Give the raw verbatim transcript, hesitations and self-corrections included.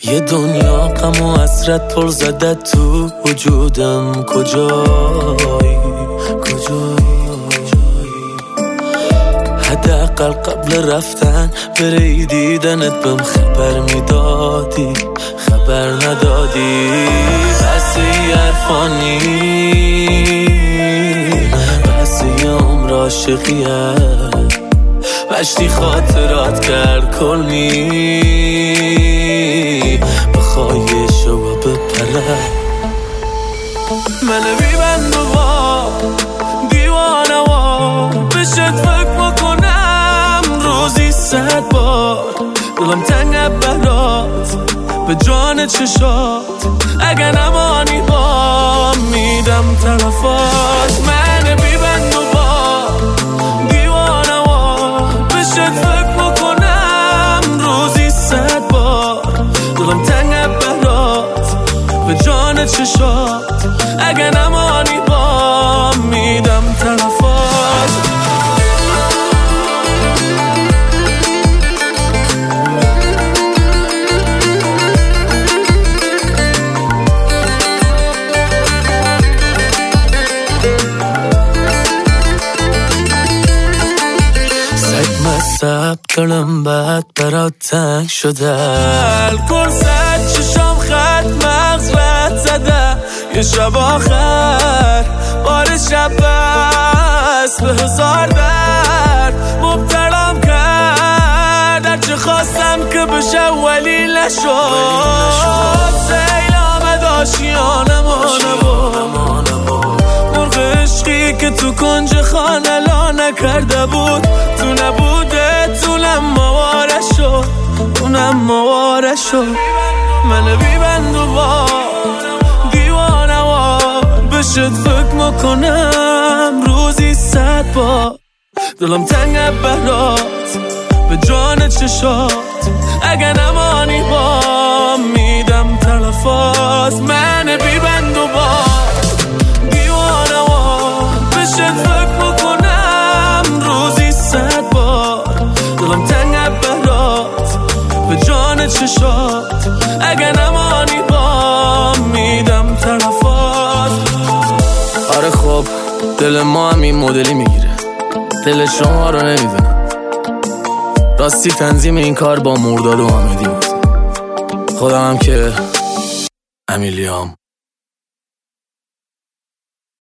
یه دنیا غم و حسرت پر زده تو وجودم، کجایی کجایی حداقل قبل رفتن بری دیدنت بهم خبر میدادی، خبر ندادی. بس یه عرفانی، بس یه عمر عاشقیه، بشتی خاطرات کرد کلمی، بخوای شو بپره منو بیبند و با دیوانه و بشت فکر بکنم روزی صد بار. دلم تنگ برات به جان چشات، اگه نمانی با میدم طرفات. منو بیبند و با دیوانه و بشت فکر بکنم روزی صد بار. دلم تنگ برات به جان چشات، اگه نمانی با میدم طرفات. سگ مصب کردم بعد برات تنگ شده، الکل زد چشام خط مغز رد زده. یه شب آخر بار شب بست به هزار درد مبتلام کرد. هرچه خواستم که بشه ولی نشد. سیل آمد آشیانمو نبود، مرغ عشقی که تو کنج خانه لا نکرده بود. تو نبوده تونم مواره شد، اونم مواره شد. من بیبند و با دیوانه و بشت فکر میکنم روزی صد بار. دلم تنگ برات به جان چشات، اگه نمانی با میدم طرفات. من بیبند و با دیوانه و بشت فکر میکنم روزی صد بار. دلم تنگ برات به جان چشات، اگه نمانی با میدم طرفات. آره خب دل ما هم این مدلی میگیره، دل شما رو نمیدونم. راستی تنظیم این کار با مرداد و حامدی بود. خودم هم که امیلیام.